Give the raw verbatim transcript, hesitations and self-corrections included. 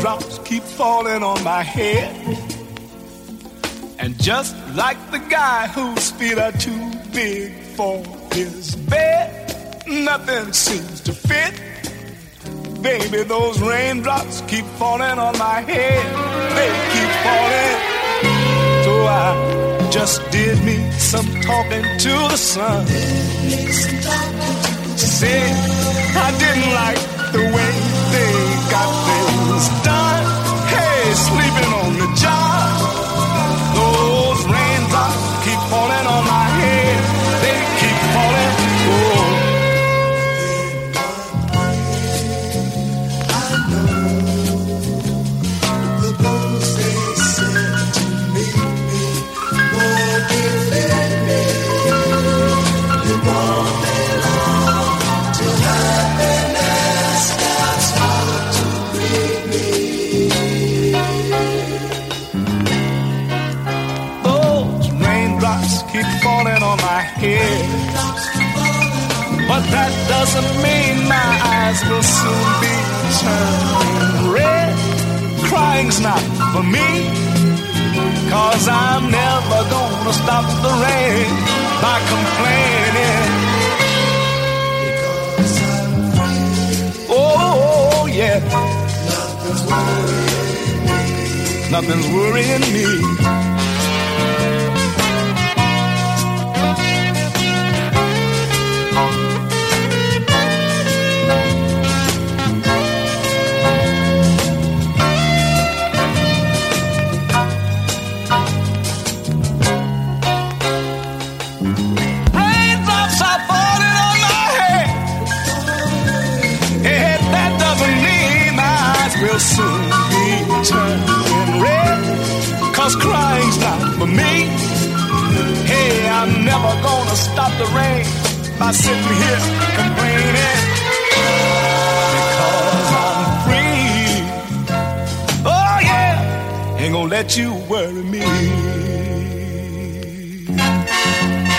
raindrops keep falling on my head. And just like the guy whose feet are too big for his bed, nothing seems to fit. Baby, those raindrops keep falling on my head. They keep falling. So I just did me some talking to the sun. Said I didn't like the way they got things done. Hey, sleeping on the job. Those raindrops keep falling on my head. They keep falling. Oh. Head. But that doesn't mean my eyes will soon be turning red. Crying's not for me, 'cause I'm never gonna stop the rain by complaining. Because I'm free. Oh, yeah. Nothing's worrying me. Nothing's worrying me. Soon be turning red, 'cause crying's not for me. Hey, I'm never gonna stop the rain by sitting here complaining. Because I'm free. Oh yeah, ain't gonna let you worry me.